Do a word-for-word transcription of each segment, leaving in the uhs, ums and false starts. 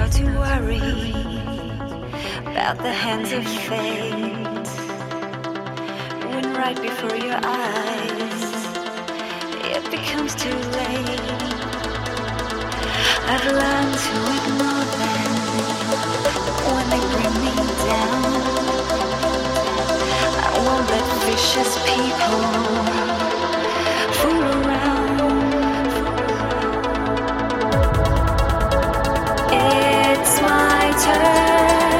start to worry about the hands of fate, when right before your eyes it becomes too late. I've learned to ignore them when they bring me down. I won't let vicious people fool around. It's my turn.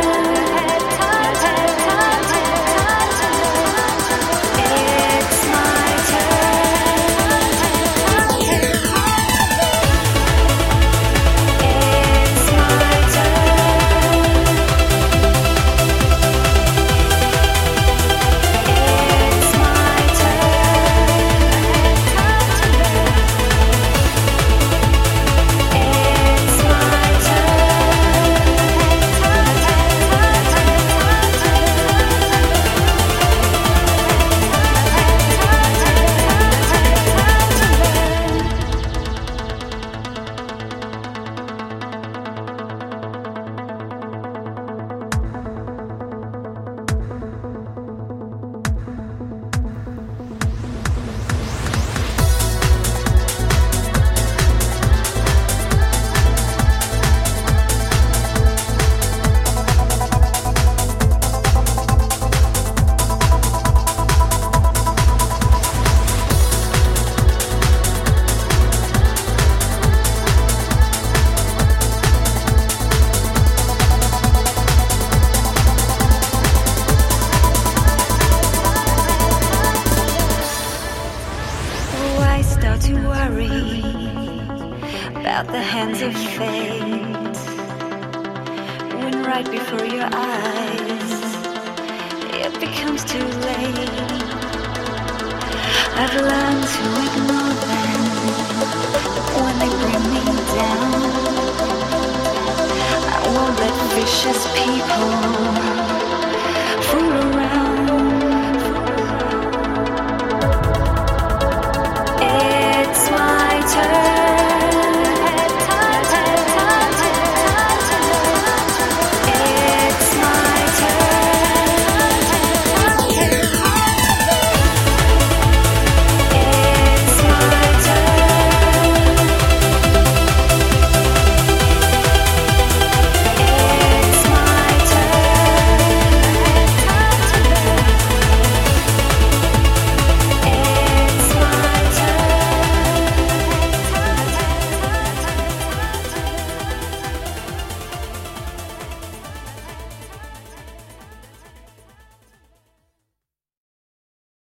To worry about the hands of fate, when right before your eyes it becomes too late. I've learned to ignore them when they bring me down. I won't let vicious people